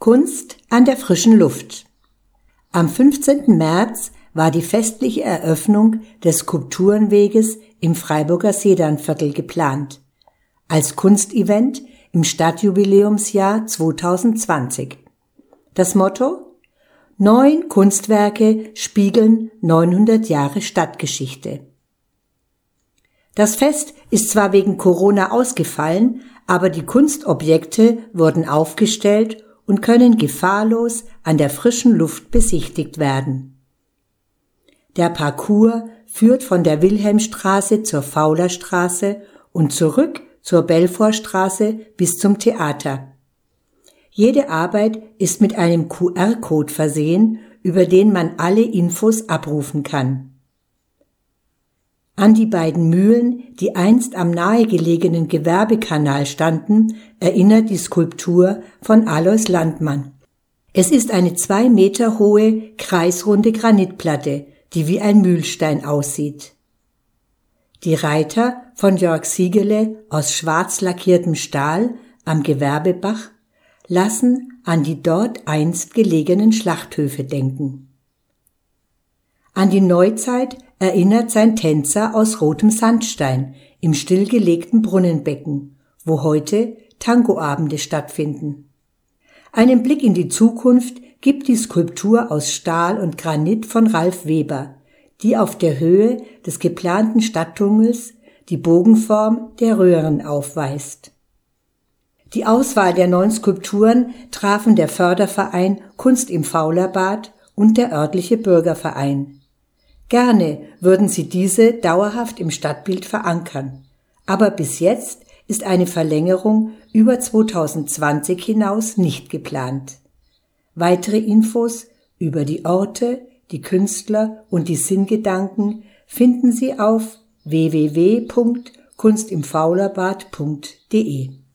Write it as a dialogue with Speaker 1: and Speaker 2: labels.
Speaker 1: Kunst an der frischen Luft. Am 15. März war die festliche Eröffnung des Skulpturenweges im Freiburger Sedanviertel geplant, als Kunstevent im Stadtjubiläumsjahr 2020. Das Motto: 9 Kunstwerke spiegeln 900 Jahre Stadtgeschichte. Das Fest ist zwar wegen Corona ausgefallen, aber die Kunstobjekte wurden aufgestellt und können gefahrlos an der frischen Luft besichtigt werden. Der Parcours führt von der Wilhelmstraße zur Faulerstraße und zurück zur Belfortstraße bis zum Theater. Jede Arbeit ist mit einem QR-Code versehen, über den man alle Infos abrufen kann. An die beiden Mühlen, die einst am nahegelegenen Gewerbekanal standen, erinnert die Skulptur von Alois Landmann. Es ist eine 2 Meter hohe, kreisrunde Granitplatte, die wie ein Mühlstein aussieht. Die Reiter von Jörg Siegele aus schwarz lackiertem Stahl am Gewerbebach lassen an die dort einst gelegenen Schlachthöfe denken. An die Neuzeit erinnert sein Tänzer aus rotem Sandstein im stillgelegten Brunnenbecken, wo heute Tangoabende stattfinden. Einen Blick in die Zukunft gibt die Skulptur aus Stahl und Granit von Ralf Weber, die auf der Höhe des geplanten Stadttunnels die Bogenform der Röhren aufweist. Die Auswahl der 9 Skulpturen trafen der Förderverein Kunst im Faulerbad und der örtliche Bürgerverein. Gerne würden sie diese dauerhaft im Stadtbild verankern, aber bis jetzt ist eine Verlängerung über 2020 hinaus nicht geplant. Weitere Infos über die Orte, die Künstler und die Sinngedanken finden Sie auf www.kunstimfaulerbad.de.